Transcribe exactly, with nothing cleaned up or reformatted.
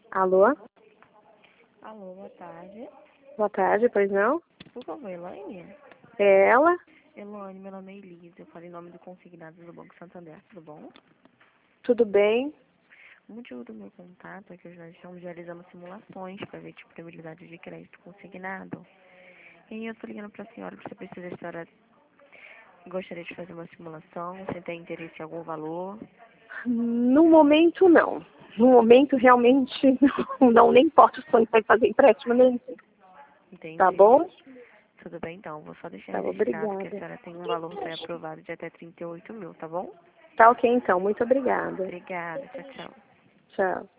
Alô? Alô, boa tarde. Boa tarde, pois não? Por favor, Elaine? É ela? Elaine, meu nome é Elisa. Eu falo em nome do consignado do Banco Santander, tudo bom? Tudo bem? O motivo do meu contato é que nós estamos realizando simulações para ver disponibilidade de crédito consignado. E eu estou ligando para a senhora para saber se a senhora gostaria de fazer uma simulação, se tem interesse em algum valor. No momento, não. No momento, realmente, não, não nem posso sonhar em fazer empréstimo nem. Entendi. Tá bom? Tudo bem, então. Vou só deixar Tá, registrado que a obrigada. senhora tem um valor pré-aprovado de até trinta e oito mil, tá bom? Tá ok, então. Muito obrigada. Obrigada. Tchau, tchau. Tchau.